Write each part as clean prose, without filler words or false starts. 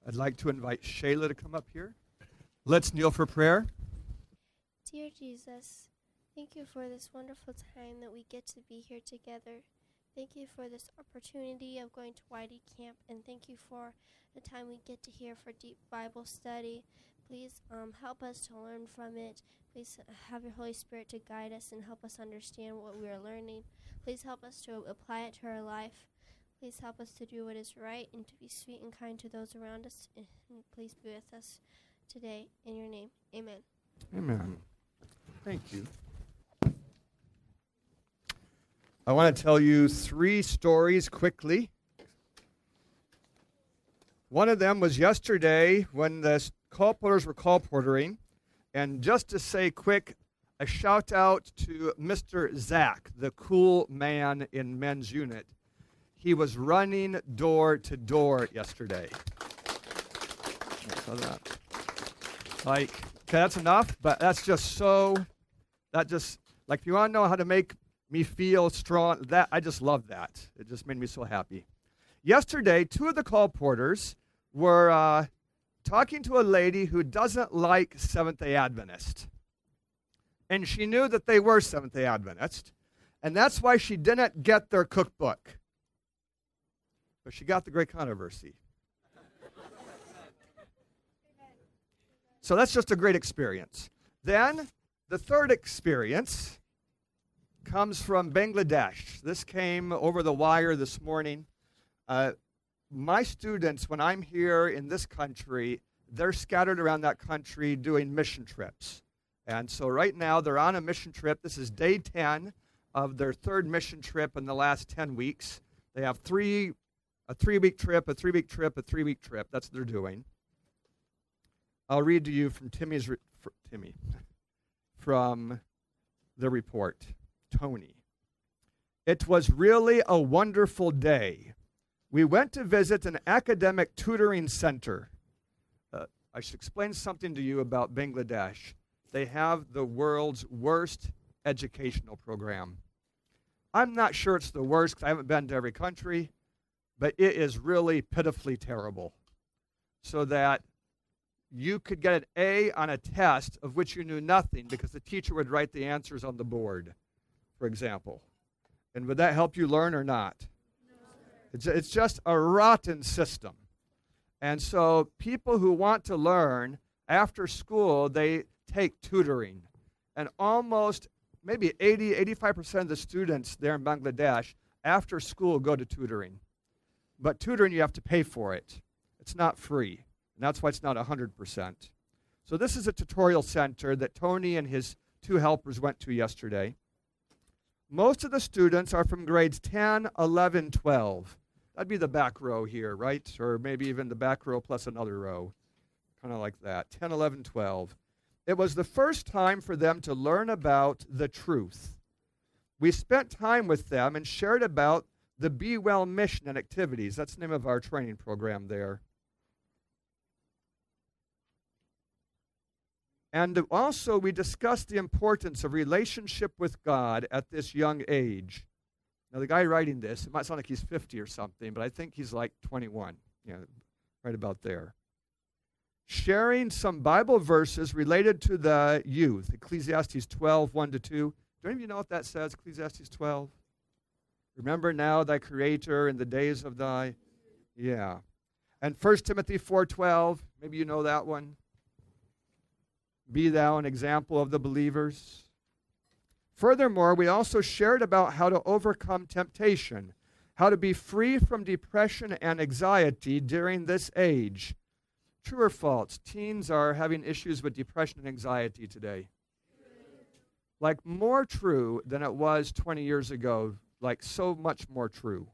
I'd like to invite Shayla to come up here. Let's kneel for prayer. Dear Jesus, thank you for this wonderful time that we get to be here together. Thank you for this opportunity of going to YD Camp, and thank you for the time we get to hear for deep Bible study. Please help us to learn from it. Please have your Holy Spirit to guide us and help us understand what we are learning. Please help us to apply it to our life. Please help us to do what is right and to be sweet and kind to those around us. And please be with us today. In your name, amen. Amen. Thank you. I want to tell you 3 stories quickly. One of them was yesterday when the colporteurs were colportering. And just to say quick, a shout out to Mr. Zach, the cool man in men's unit. He was running door to door yesterday. Like, okay, that's enough, but that's just so, that just, like, if you want to know how to make me feel strong, that, I just love that. It just made me so happy. Yesterday, 2 of the colporteurs were talking to a lady who doesn't like Seventh-day Adventist. And she knew that they were Seventh-day Adventist, and that's why she didn't get their cookbook. But she got the Great Controversy. So that's just a great experience. Then, the third experience comes from Bangladesh. This came over the wire this morning. My students, when I'm here in this country, they're scattered around that country doing mission trips. And so right now, they're on a mission trip. This is day 10 of their 3rd mission trip in the last 10 weeks. They have a 3-week trip, a 3-week trip, a 3-week trip. That's what they're doing. I'll read to you from from the report. Tony. It was really a wonderful day. We went to visit an academic tutoring center. I should explain something to you about Bangladesh. They have the world's worst educational program. I'm not sure it's the worst because I haven't been to every country, but it is really pitifully terrible. So that you could get an A on a test of which you knew nothing because the teacher would write the answers on the board, for example. And would that help you learn or not? No. It's just a rotten system. And so people who want to learn after school, they take tutoring. And almost maybe 85% of the students there in Bangladesh after school go to tutoring. But tutoring, you have to pay for it. It's not free. And that's why it's not 100%. So this is a tutorial center that Tony and his 2 helpers went to yesterday. Most of the students are from grades 10, 11, 12. That'd be the back row here, right? Or maybe even the back row plus another row. Kind of like that. 10, 11, 12. It was the first time for them to learn about the truth. We spent time with them and shared about the Be Well mission and activities. That's the name of our training program there. And also, we discussed the importance of relationship with God at this young age. Now, the guy writing this, it might sound like he's 50 or something, but I think he's like 21, right about there. Sharing some Bible verses related to the youth, Ecclesiastes 12, 1-2. Do any of you know what that says, Ecclesiastes 12? Remember now thy Creator in the days of thy... Yeah. And 1 Timothy 4:12, maybe you know that one. Be thou an example of the believers. Furthermore, we also shared about how to overcome temptation, how to be free from depression and anxiety during this age. True or false? Teens are having issues with depression and anxiety today. Like more true than it was 20 years ago, like so much more true.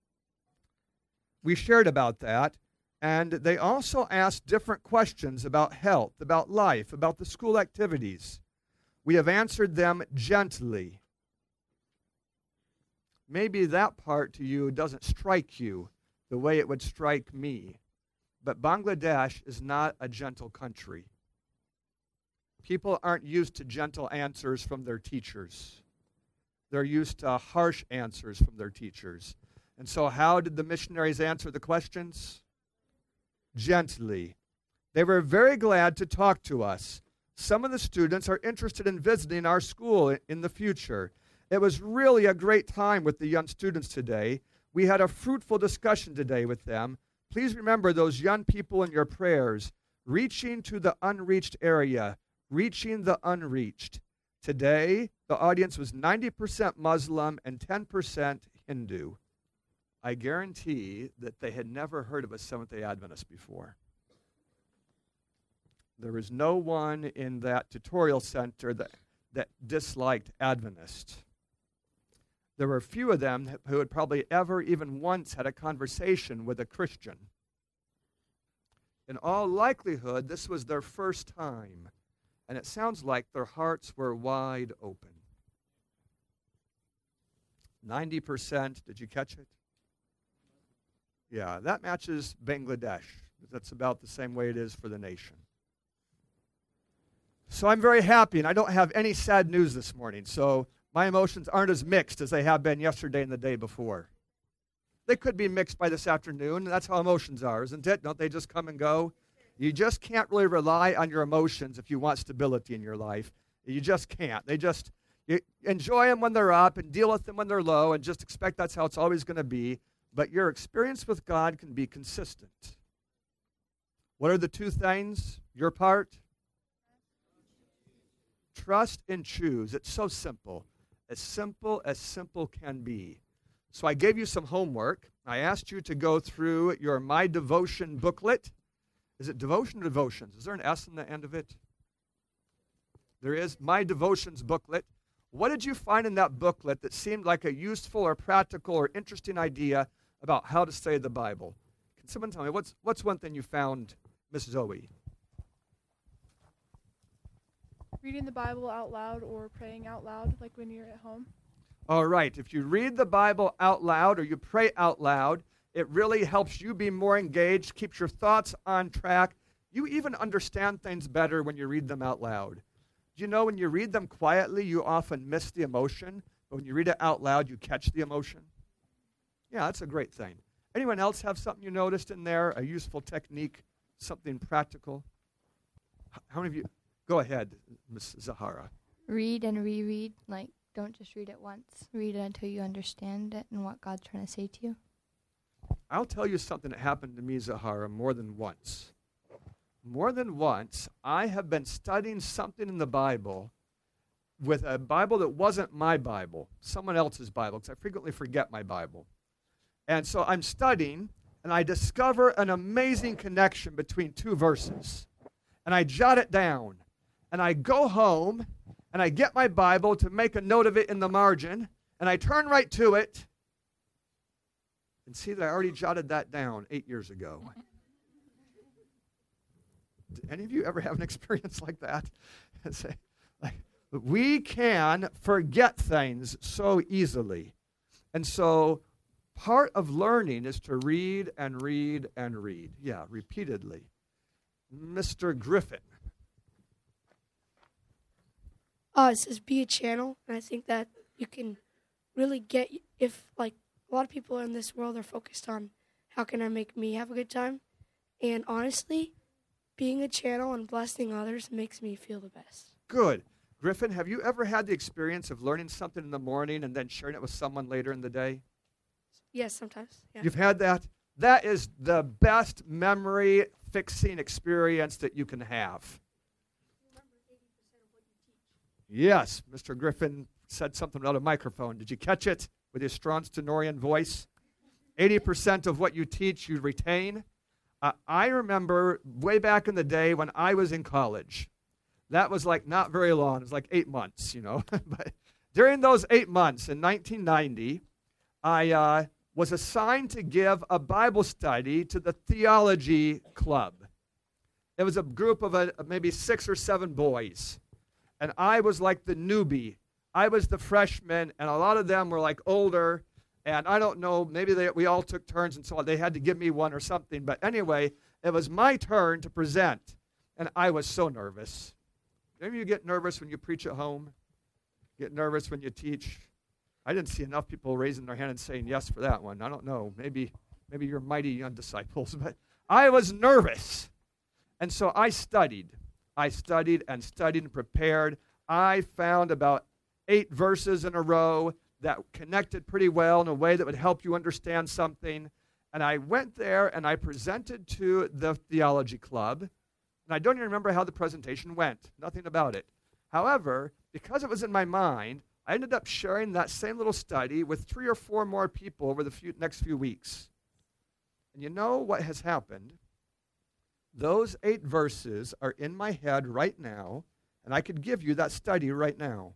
We shared about that. And they also asked different questions about health, about life, about the school activities. We have answered them gently. Maybe that part to you doesn't strike you the way it would strike me. But Bangladesh is not a gentle country. People aren't used to gentle answers from their teachers. They're used to harsh answers from their teachers. And so how did the missionaries answer the questions? gently. They were very glad to talk to us. Some of the students are interested in visiting our school in the future. It was really a great time with the young students today. We had a fruitful discussion today with them. Please remember those young people in your prayers, reaching to the unreached area, reaching the unreached. Today, the audience was 90% Muslim and 10% Hindu. I guarantee that they had never heard of a Seventh-day Adventist before. There was no one in that tutorial center that disliked Adventist. There were few of them who had probably ever even once had a conversation with a Christian. In all likelihood, this was their first time, and it sounds like their hearts were wide open. 90%, did you catch it? Yeah, that matches Bangladesh. That's about the same way it is for the nation. So I'm very happy, and I don't have any sad news this morning, so my emotions aren't as mixed as they have been yesterday and the day before. They could be mixed by this afternoon. That's how emotions are, isn't it? Don't they just come and go? You just can't really rely on your emotions if you want stability in your life. You just can't. You enjoy them when they're up and deal with them when they're low and just expect that's how it's always going to be. But your experience with God can be consistent. What are the two things? Your part? Trust and choose. It's so simple as simple can be. So I gave you some homework. I asked you to go through your My Devotion booklet. Is it devotion or devotions? Is there an S in the end of it? There is. My Devotions booklet. What did you find in that booklet that seemed like a useful or practical or interesting idea about how to study the Bible? Can someone tell me, what's one thing you found, Miss Zoe? Reading the Bible out loud or praying out loud, like when you're at home. All right. If you read the Bible out loud or you pray out loud, it really helps you be more engaged, keeps your thoughts on track. You even understand things better when you read them out loud. Do you know when you read them quietly, you often miss the emotion, but when you read it out loud, you catch the emotion? Yeah, that's a great thing. Anyone else have something you noticed in there, a useful technique, something practical? How many of you? Go ahead, Ms. Zahara. Read and reread. Like, don't just read it once. Read it until you understand it and what God's trying to say to you. I'll tell you something that happened to me, Zahara, more than once. More than once, I have been studying something in the Bible with a Bible that wasn't my Bible, someone else's Bible, because I frequently forget my Bible. And so I'm studying, and I discover an amazing connection between two verses. And I jot it down. And I go home, and I get my Bible to make a note of it in the margin, and I turn right to it and see that I already jotted that down 8 years ago. Did any of you ever have an experience like that? We can forget things so easily. And so part of learning is to read and read and read. Yeah, repeatedly. Mr. Griffin. It says be a channel, and I think that you can really get, if like a lot of people in this world are focused on how can I make me have a good time, and honestly, being a channel and blessing others makes me feel the best. Good. Griffin, have you ever had the experience of learning something in the morning and then sharing it with someone later in the day? Yes, sometimes. Yeah. You've had that? That is the best memory fixing experience that you can have. Yes, Mr. Griffin said something about a microphone. Did you catch it with his strong stentorian voice? 80% of what you teach, you retain. I remember way back in the day when I was in college. That was like not very long. It was like 8 months, you know. But during those 8 months in 1990, I was assigned to give a Bible study to the theology club. It was a group of maybe 6 or 7 boys. And I was like the newbie. I was the freshman, and a lot of them were like older. And I don't know, maybe we all took turns and so on. They had to give me one or something. But anyway, it was my turn to present. And I was so nervous. Maybe you get nervous when you preach at home. Get nervous when you teach. I didn't see enough people raising their hand and saying yes for that one. I don't know. Maybe you're mighty young disciples. But I was nervous. And so I studied. I studied and studied and prepared. I found about 8 verses in a row that connected pretty well in a way that would help you understand something. And I went there and I presented to the theology club. And I don't even remember how the presentation went. Nothing about it. However, because it was in my mind, I ended up sharing that same little study with 3 or 4 more people over the next few weeks. And you know what has happened? Those 8 verses are in my head right now, and I could give you that study right now.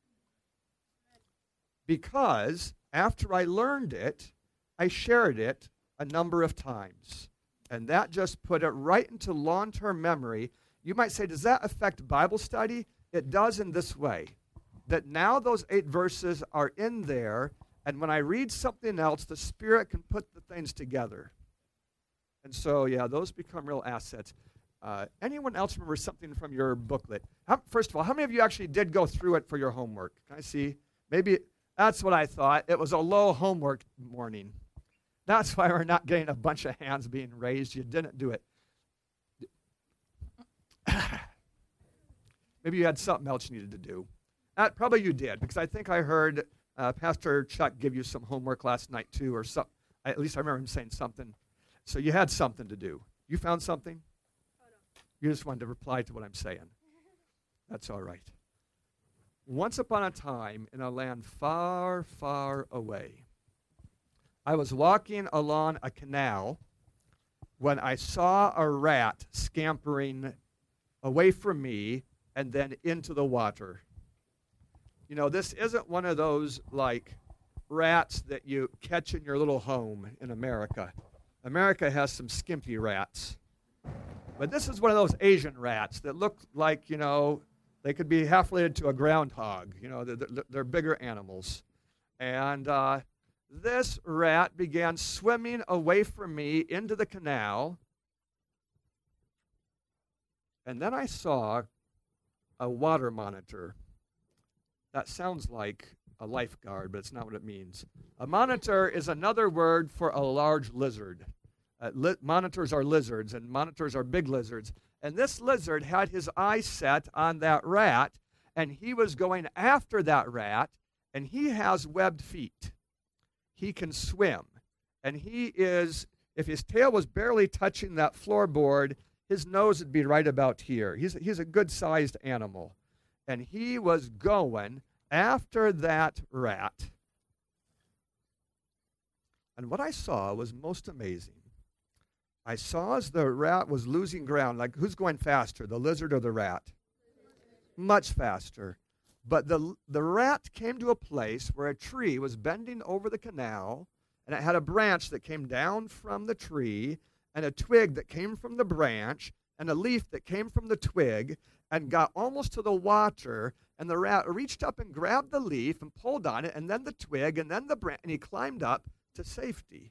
Because after I learned it, I shared it a number of times. And that just put it right into long-term memory. You might say, does that affect Bible study? It does in this way, that now those 8 verses are in there, and when I read something else, the Spirit can put the things together. And so, yeah, those become real assets. Anyone else remember something from your booklet? First of all, how many of you actually did go through it for your homework? Can I see? Maybe that's what I thought. It was a low homework morning. That's why we're not getting a bunch of hands being raised. You didn't do it. Maybe you had something else you needed to do. Probably you did, because I think I heard Pastor Chuck give you some homework last night too, or something. At least I remember him saying something. So you had something to do. You found something? Oh, no. You just wanted to reply to what I'm saying. That's all right. Once upon a time, in a land far, far away, I was walking along a canal when I saw a rat scampering away from me and then into the water. You know, this isn't one of those, like, rats that you catch in your little home in America. America has some skimpy rats. But this is one of those Asian rats that look like, you know, they could be half related to a groundhog. You know, they're bigger animals. And this rat began swimming away from me into the canal. And then I saw a water monitor. That sounds like a lifeguard, but it's not what it means. A monitor is another word for a large lizard. Monitors are lizards, and monitors are big lizards. And this lizard had his eyes set on that rat, and he was going after that rat, and he has webbed feet. He can swim. And he is, if his tail was barely touching that floorboard, his nose would be right about here. He's a good-sized animal. And he was going after that rat. And what I saw was most amazing. I saw as the rat was losing ground, like who's going faster, the lizard or the rat? Much faster. But the rat came to a place where a tree was bending over the canal, and it had a branch that came down from the tree, and a twig that came from the branch, and a leaf that came from the twig, and got almost to the water, and the rat reached up and grabbed the leaf and pulled on it, and then the twig, and then the branch, and he climbed up to safety.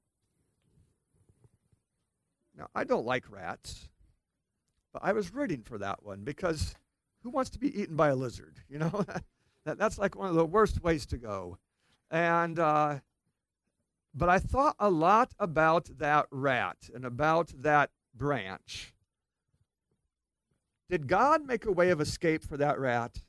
Now, I don't like rats, but I was rooting for that one, because who wants to be eaten by a lizard? You know, that's like one of the worst ways to go. And but I thought a lot about that rat and about that branch. Did God make a way of escape for that rat?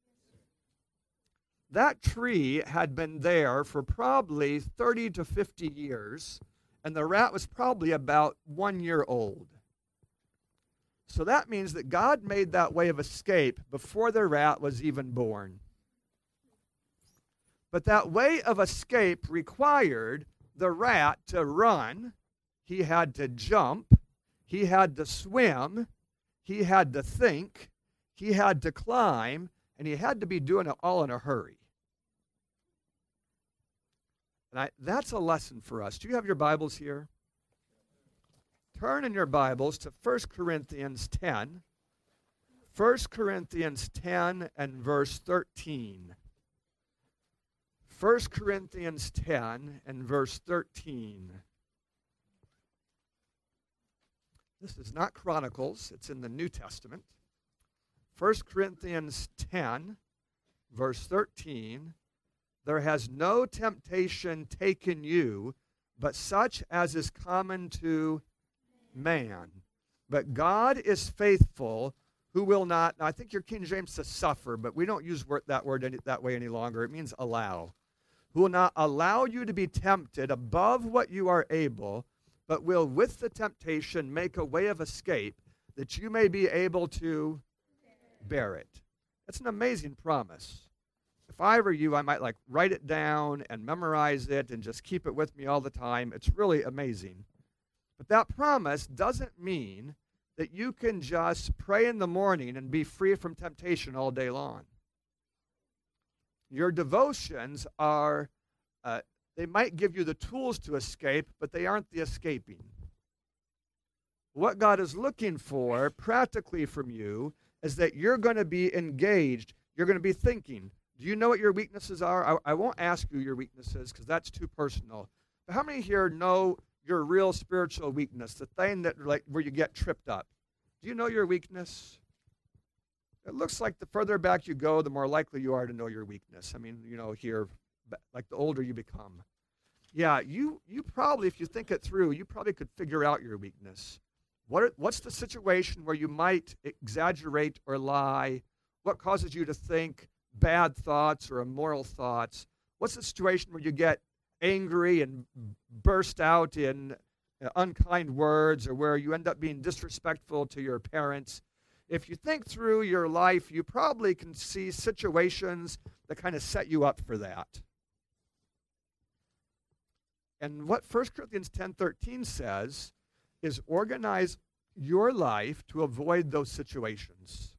That tree had been there for probably 30 to 50 years, and the rat was probably about 1 year old. So that means that God made that way of escape before the rat was even born. But that way of escape required the rat to run. He had to jump. He had to swim. He had to think. He had to climb. And he had to be doing it all in a hurry. And that's a lesson for us. Do you have your Bibles here? Turn in your Bibles to 1 Corinthians 10. 1 Corinthians 10 and verse 13. 1 Corinthians 10 and verse 13. This is not Chronicles. It's in the New Testament. 1 Corinthians 10, verse 13. There has no temptation taken you, but such as is common to man. But God is faithful, who will not, I think your King James says suffer, but we don't use that word that way any longer. It means allow. Who will not allow you to be tempted above what you are able, but will with the temptation make a way of escape, that you may be able to bear it. That's an amazing promise. If I were you, I might write it down and memorize it and just keep it with me all the time. It's really amazing. But that promise doesn't mean that you can just pray in the morning and be free from temptation all day long. Your devotions are, they might give you the tools to escape, but they aren't the escaping. What God is looking for practically from you is that you're going to be engaged. You're going to be thinking. Do you know what your weaknesses are? I won't ask you your weaknesses because that's too personal. But how many here know your real spiritual weakness, the thing that where you get tripped up? Do you know your weakness? It looks like the further back you go, the more likely you are to know your weakness. I mean, here, like the older you become. Yeah, you probably, if you think it through, you probably could figure out your weakness. What's the situation where you might exaggerate or lie? What causes you to think bad thoughts or immoral thoughts? What's the situation where you get angry and burst out in unkind words, or where you end up being disrespectful to your parents? If you think through your life, you probably can see situations that kind of set you up for that. And what 1 Corinthians 10:13 says is organize your life to avoid those situations.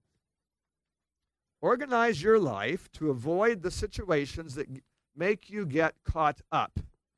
Organize your life to avoid the situations that make you get caught up.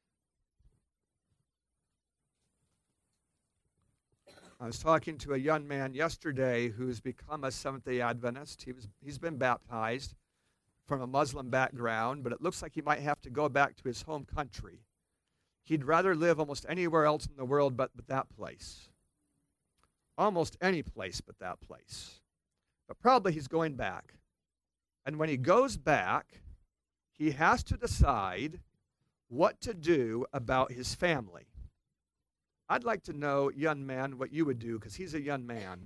I was talking to a young man yesterday who's become a Seventh-day Adventist. He's been baptized from a Muslim background, but it looks like he might have to go back to his home country. He'd rather live almost anywhere else in the world but that place. Almost any place but that place. But probably he's going back. And when he goes back, he has to decide what to do about his family. I'd like to know, young man, what you would do, because he's a young man.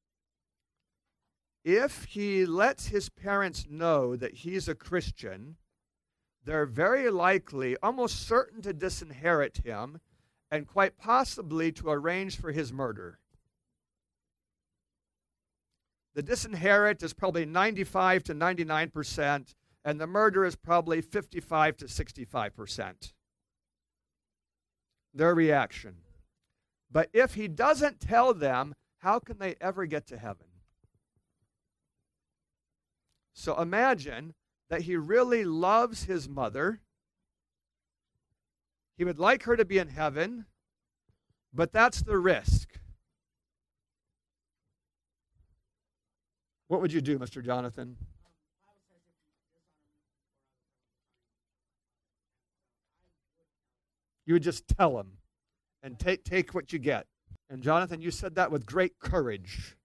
If he lets his parents know that he's a Christian, they're very likely, almost certain to disinherit him and quite possibly to arrange for his murder. The disinherit is probably 95 to 99%, and the murder is probably 55 to 65%. Their reaction. But if he doesn't tell them, how can they ever get to heaven? So imagine that he really loves his mother. He would like her to be in heaven, but that's the risk. What would you do, Mr. Jonathan? You would just tell him and take what you get. And Jonathan, you said that with great courage.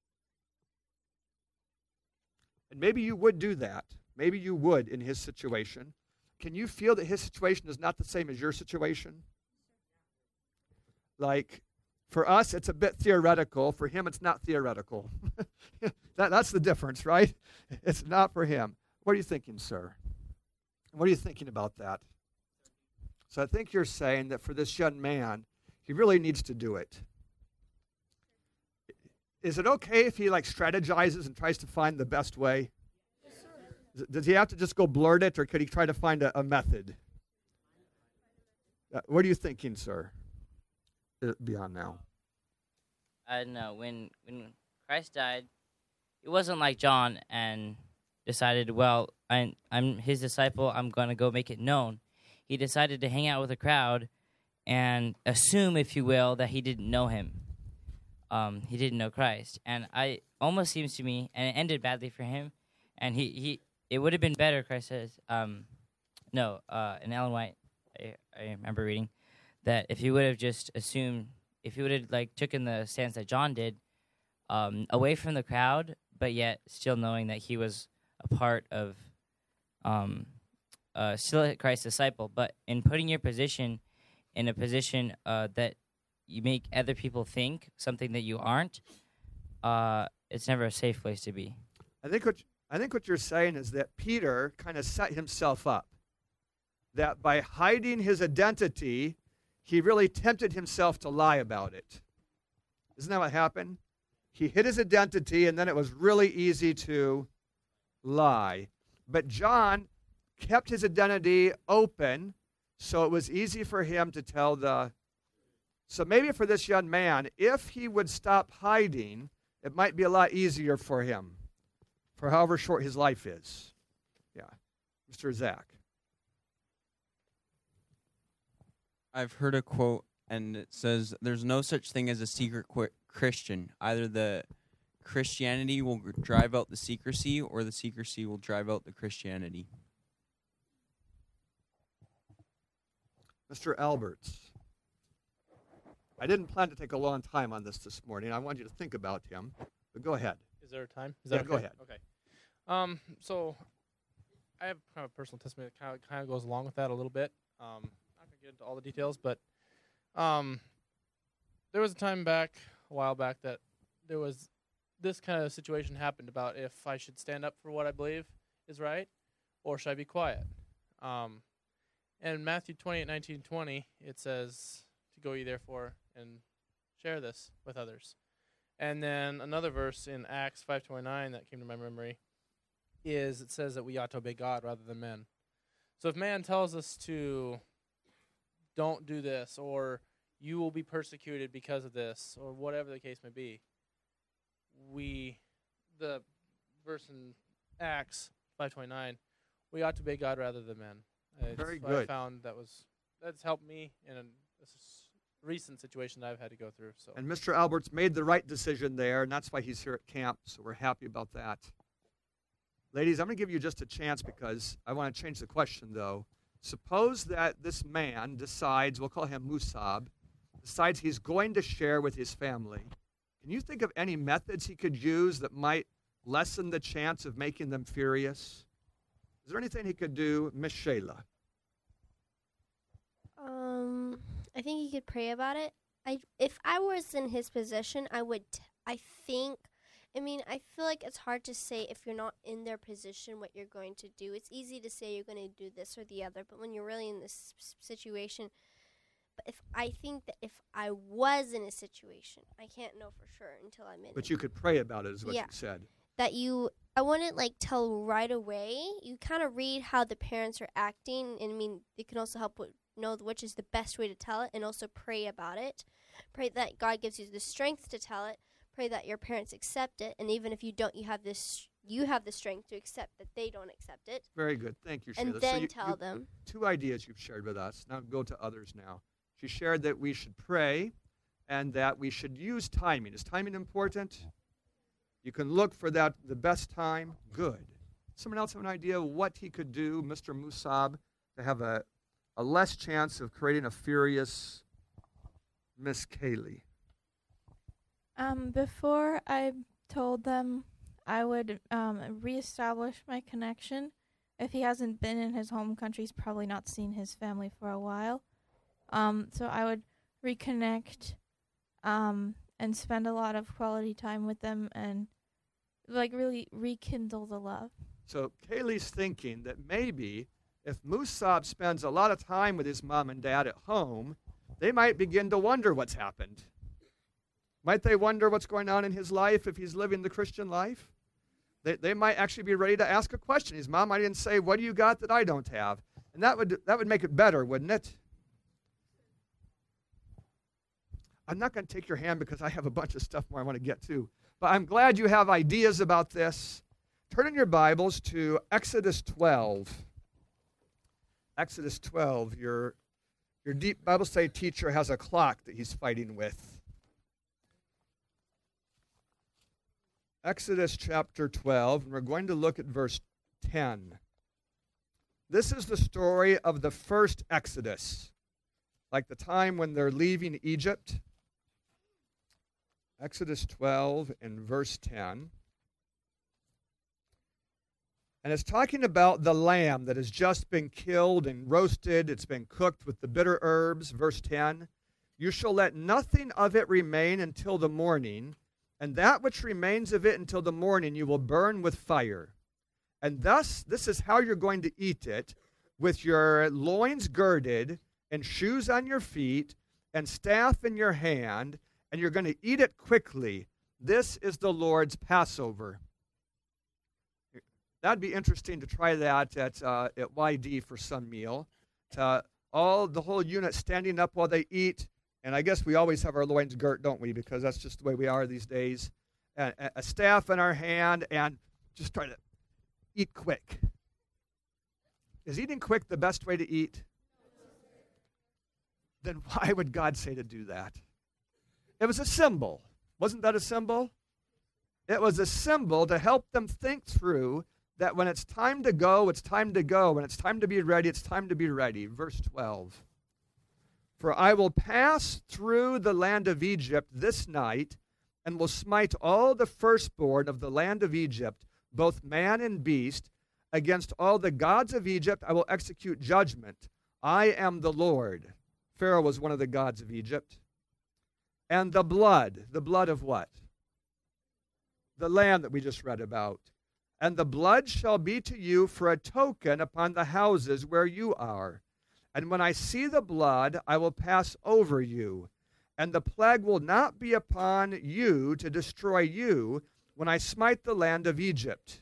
And maybe you would do that. Maybe you would in his situation. Can you feel that his situation is not the same as your situation? Like, for us, it's a bit theoretical. For him, it's not theoretical. That's the difference, right? It's not for him. What are you thinking, sir? What are you thinking about that? So I think you're saying that for this young man, he really needs to do it. Is it okay if he strategizes and tries to find the best way? Does he have to just go blurt it, or could he try to find a method? What are you thinking, sir? Beyond now. I don't know. When Christ died, it wasn't like John and decided, well, I'm his disciple, I'm going to go make it known. He decided to hang out with a crowd and assume, if you will, that he didn't know him. He didn't know Christ. And it almost seems to me, and it ended badly for him, and it would have been better, Christ says, in Ellen White, I remember reading, that if he would have just assumed, if he would have taken the stance that John did, away from the crowd, but yet still knowing that he was a part of, still Christ's disciple, but in putting your position in a position that you make other people think something that you aren't, it's never a safe place to be. I think what you're saying is that Peter kind of set himself up. That by hiding his identity, he really tempted himself to lie about it. Isn't that what happened? He hid his identity, and then it was really easy to lie. But John kept his identity open, so it was easy for him to tell the... So maybe for this young man, if he would stop hiding, it might be a lot easier for him, for however short his life is. Yeah. Mr. Zach. I've heard a quote, and it says, there's no such thing as a secret Christian. Either the Christianity will drive out the secrecy, or the secrecy will drive out the Christianity. Mr. Alberts. I didn't plan to take a long time on this morning. I want you to think about him, but go ahead. Is there a time? Is Yeah, that go okay? ahead. Okay. So I have kind of a personal testimony that kind of goes along with that a little bit. I'm not going to get into all the details, but there was a time back, a while back, that there was this kind of situation happened about if I should stand up for what I believe is right, or should I be quiet? And Matthew 28:19-20, it says to go ye therefore and share this with others. And then another verse in Acts 5:29 that came to my memory is it says that we ought to obey God rather than men. So if man tells us to don't do this, or you will be persecuted because of this, or whatever the case may be, the verse in Acts 5:29, we ought to obey God rather than men. Very what I good. found that's helped me in a recent situation that I've had to go through. So. And Mr. Alberts made the right decision there, and that's why he's here at camp, so we're happy about that. Ladies, I'm going to give you just a chance because I want to change the question, though. Suppose that this man decides, we'll call him Musab, decides he's going to share with his family. Can you think of any methods he could use that might lessen the chance of making them furious? Is there anything he could do, Miss Shayla? I think he could pray about it. If I was in his position, I feel like it's hard to say if you're not in their position what you're going to do. It's easy to say you're going to do this or the other, but when you're really in this situation, but I think that if I was in a situation, I can't know for sure until I'm in it. But you could pray about it, is what Yeah. you said. I wouldn't tell right away. You kind of read how the parents are acting, and it can also help know which is the best way to tell it, and also pray about it. Pray that God gives you the strength to tell it. Pray that your parents accept it, and even if you don't, you have the strength to accept that they don't accept it. Very good. Thank you, Shayla. And then tell them. 2 ideas you've shared with us. Now go to others now. She shared that we should pray and that we should use timing. Is timing important? You can look for the best time. Good. Someone else have an idea of what he could do, Mr. Musab, to have a less chance of creating a furious Miss Kaylee? Before I told them, I would reestablish my connection. If he hasn't been in his home country, he's probably not seen his family for a while. So I would reconnect and spend a lot of quality time with them and really rekindle the love. So Kaylee's thinking that maybe if Musab spends a lot of time with his mom and dad at home, they might begin to wonder what's happened. Might they wonder what's going on in his life if he's living the Christian life? They might actually be ready to ask a question. His mom might even say, "What do you got that I don't have?" And that would make it better, wouldn't it? I'm not going to take your hand because I have a bunch of stuff more I want to get to. But I'm glad you have ideas about this. Turn in your Bibles to Exodus 12. Exodus 12. Your deep Bible study teacher has a clock that he's fighting with. Exodus chapter 12, and we're going to look at verse 10. This is the story of the first Exodus, like the time when they're leaving Egypt. Exodus 12 and verse 10. And it's talking about the lamb that has just been killed and roasted. It's been cooked with the bitter herbs, verse 10. You shall let nothing of it remain until the morning, and that which remains of it until the morning you will burn with fire. And thus, this is how you're going to eat it, with your loins girded, and shoes on your feet, and staff in your hand, and you're going to eat it quickly. This is the Lord's Passover. That'd be interesting to try that at YD for some meal. The whole unit standing up while they eat. And I guess we always have our loins girt, don't we? Because that's just the way we are these days. A staff in our hand and just try to eat quick. Is eating quick the best way to eat? Then why would God say to do that? It was a symbol. Wasn't that a symbol? It was a symbol to help them think through that when it's time to go, it's time to go. When it's time to be ready, it's time to be ready. Verse 12. For I will pass through the land of Egypt this night, and will smite all the firstborn of the land of Egypt, both man and beast. Against all the gods of Egypt I will execute judgment. I am the Lord. Pharaoh was one of the gods of Egypt. And the blood of what? The lamb that we just read about. And the blood shall be to you for a token upon the houses where you are. And when I see the blood, I will pass over you, and the plague will not be upon you to destroy you when I smite the land of Egypt.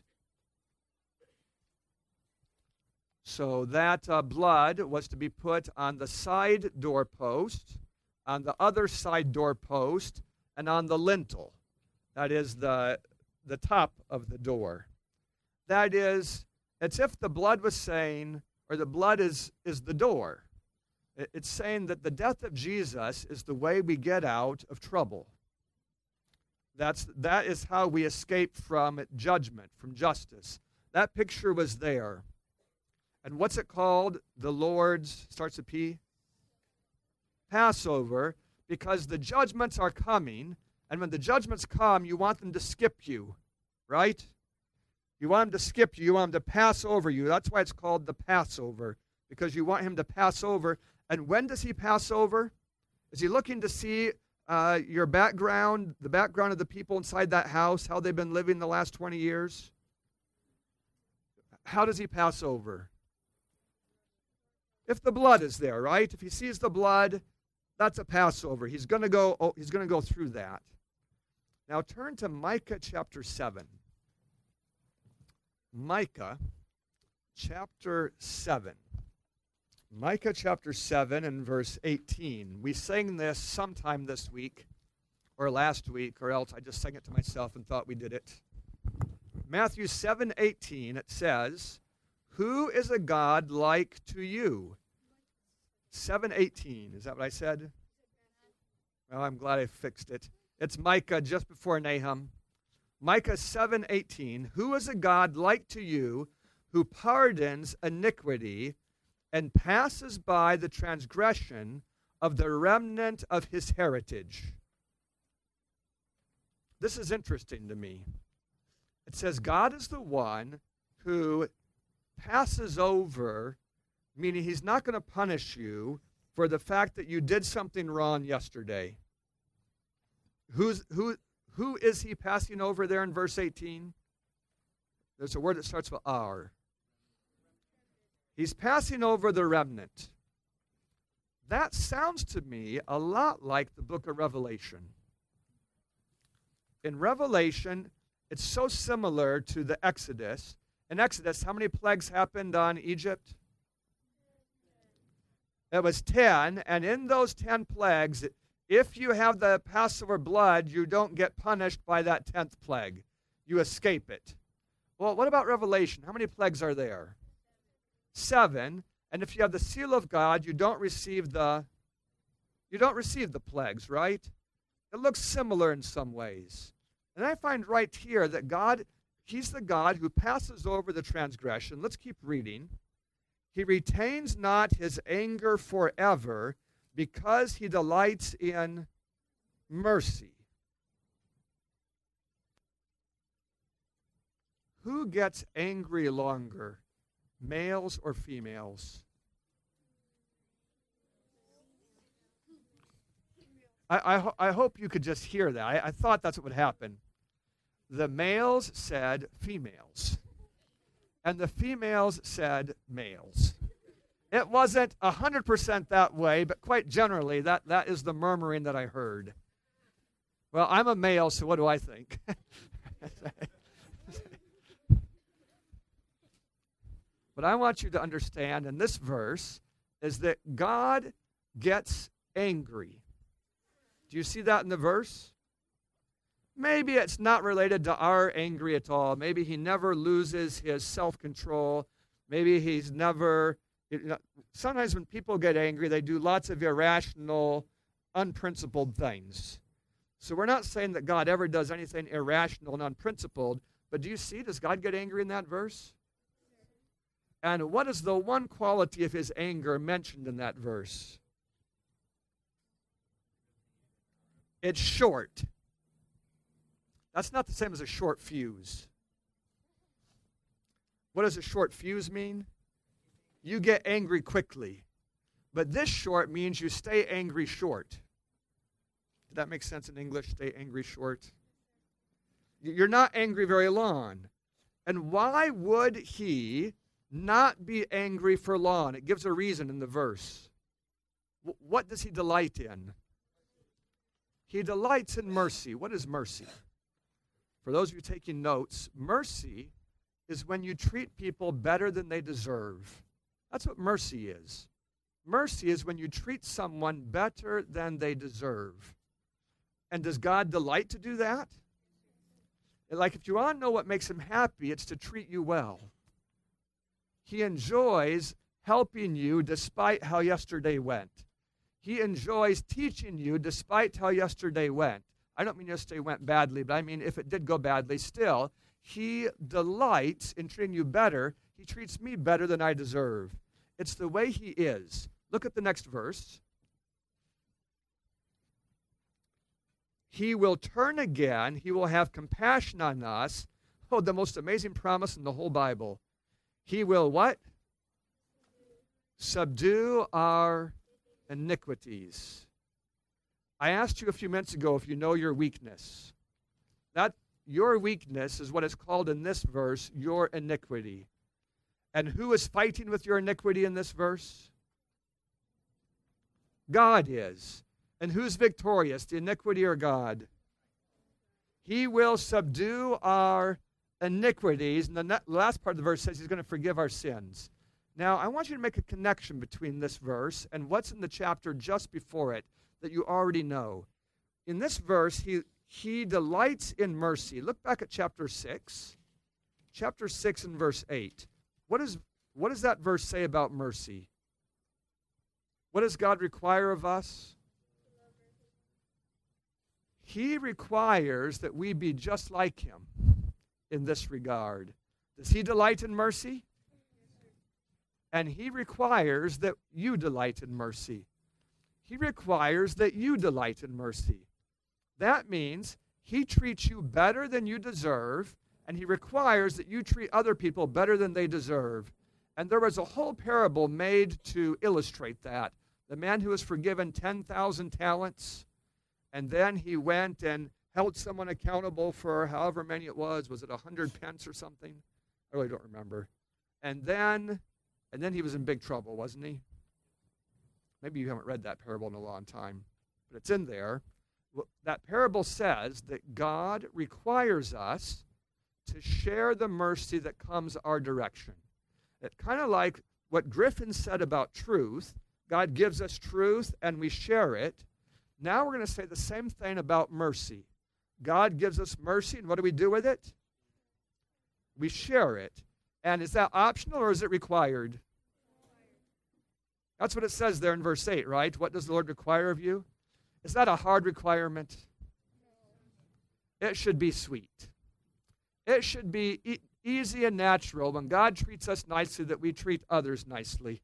So that blood was to be put on the side doorpost, on the other side doorpost, and on the lintel. That is the top of the door. That is, it's if the blood was saying, or the blood is the door. It's saying that the death of Jesus is the way we get out of trouble. That is how we escape from judgment, from justice. That picture was there. And what's it called? The Lord's, starts with P? Passover, because the judgments are coming, and when the judgments come, you want them to skip you, right? You want him to skip you. You want him to pass over you. That's why it's called the Passover, because you want him to pass over. And when does he pass over? Is he looking to see your background, the background of the people inside that house, how they've been living the last 20 years? How does he pass over? If the blood is there, right? If he sees the blood, that's a Passover. He's going to go through that. Now turn to Micah chapter 7. Micah chapter 7. Micah chapter 7 and verse 18. We sang this sometime this week or last week, or else I just sang it to myself and thought we did it. Matthew 7:18, it says, "Who is a God like to you?" 7:18, is that what I said? Well, I'm glad I fixed it. It's Micah just before Nahum. Micah 7:18, "Who is a God like to you, who pardons iniquity and passes by the transgression of the remnant of his heritage?" This is interesting to me. It says God is the one who passes over, meaning he's not going to punish you for the fact that you did something wrong yesterday. Who is he passing over there in verse 18? There's a word that starts with R. He's passing over the remnant. That sounds to me a lot like the book of Revelation. In Revelation, it's so similar to the Exodus. In Exodus, how many plagues happened on Egypt? It was 10, and in those 10 plagues, if you have the Passover blood, you don't get punished by that 10th plague. You escape it. Well, what about Revelation? How many plagues are there? 7. And if you have the seal of God, you don't receive the plagues, right? It looks similar in some ways. And I find right here that God, he's the God who passes over the transgression. Let's keep reading. He retains not his anger forever, because he delights in mercy. Who gets angry longer, males or females? I hope you could just hear that. I thought that's what would happen. The males said females, and the females said males. It wasn't 100% that way, but quite generally, that is the murmuring that I heard. Well, I'm a male, so what do I think? But I want you to understand in this verse is that God gets angry. Do you see that in the verse? Maybe it's not related to our angry at all. Maybe he never loses his self-control. Maybe he's never... sometimes when people get angry, they do lots of irrational, unprincipled things. So we're not saying that God ever does anything irrational and unprincipled, but do you see, does God get angry in that verse? And what is the one quality of his anger mentioned in that verse? It's short. That's not the same as a short fuse. What does a short fuse mean? You get angry quickly. But this short means you stay angry short. Did that make sense in English? Stay angry short. You're not angry very long. And why would he not be angry for long? It gives a reason in the verse. What does he delight in? He delights in mercy. What is mercy? For those of you taking notes, mercy is when you treat people better than they deserve. That's what mercy is. Mercy is when you treat someone better than they deserve. And does God delight to do that? Like, if you want to know what makes him happy, it's to treat you well. He enjoys helping you despite how yesterday went. He enjoys teaching you despite how yesterday went. I don't mean yesterday went badly, but I mean if it did go badly still, he delights in treating you better. He treats me better than I deserve. It's the way he is. Look at the next verse. He will turn again. He will have compassion on us. Oh, the most amazing promise in the whole Bible. He will what? Subdue our iniquities. I asked you a few minutes ago if you know your weakness. That your weakness is what is called in this verse your iniquity. And who is fighting with your iniquity in this verse? God is. And who's victorious, the iniquity or God? He will subdue our iniquities. And the last part of the verse says he's going to forgive our sins. Now, I want you to make a connection between this verse and what's in the chapter just before it that you already know. In this verse, he delights in mercy. Look back at chapter 6. Chapter 6 and verse 8. What does that verse say about mercy? What does God require of us? He requires that we be just like him in this regard. Does he delight in mercy? And he requires that you delight in mercy. He requires that you delight in mercy. That means he treats you better than you deserve, and he requires that you treat other people better than they deserve. And there was a whole parable made to illustrate that. The man who was forgiven 10,000 talents, and then he went and held someone accountable for however many it was. Was it 100 pence or something? I really don't remember. And then he was in big trouble, wasn't he? Maybe you haven't read that parable in a long time, but it's in there. Well, that parable says that God requires us to share the mercy that comes our direction. It's kind of like what Griffin said about truth. God gives us truth and we share it. Now we're going to say the same thing about mercy. God gives us mercy, and what do we do with it? We share it. And is that optional or is it required? That's what it says there in verse 8, right? What does the Lord require of you? Is that a hard requirement? It should be sweet. It should be easy and natural when God treats us nicely that we treat others nicely.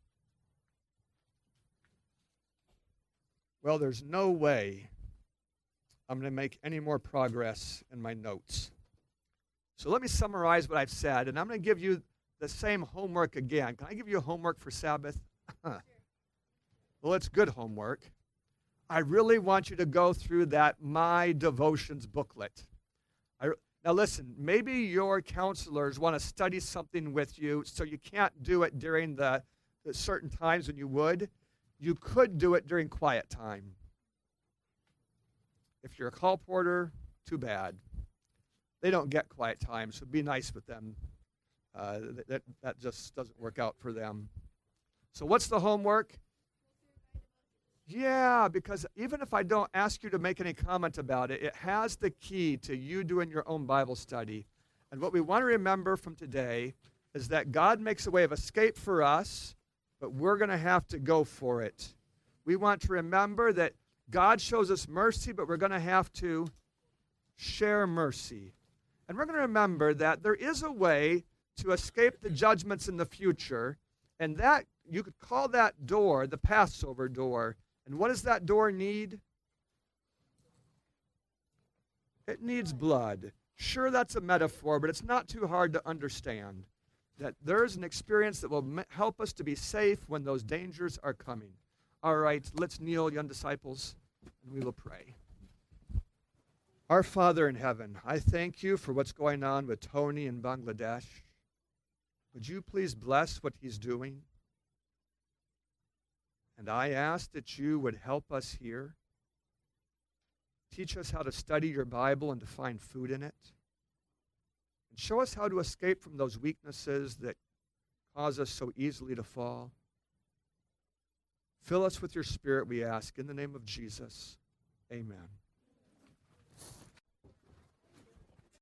Well, there's no way I'm going to make any more progress in my notes. So let me summarize what I've said, and I'm going to give you the same homework again. Can I give you homework for Sabbath? Well, it's good homework. I really want you to go through that My Devotions booklet. Now listen, maybe your counselors want to study something with you, so you can't do it during the certain times when you would. You could do it during quiet time. If you're a colporteur, too bad. They don't get quiet time, so be nice with them. That just doesn't work out for them. So what's the homework? Yeah, because even if I don't ask you to make any comment about it, it has the key to you doing your own Bible study. And what we want to remember from today is that God makes a way of escape for us, but we're going to have to go for it. We want to remember that God shows us mercy, but we're going to have to share mercy. And we're going to remember that there is a way to escape the judgments in the future, and that you could call that door the Passover door. And what does that door need? It needs blood. Sure, that's a metaphor, but it's not too hard to understand that there's an experience that will help us to be safe when those dangers are coming. All right, let's kneel, young disciples, and we will pray. Our Father in heaven, I thank you for what's going on with Tony in Bangladesh. Would you please bless what he's doing? And I ask that you would help us here. Teach us how to study your Bible and to find food in it. And show us how to escape from those weaknesses that cause us so easily to fall. Fill us with your Spirit, we ask, in the name of Jesus. Amen.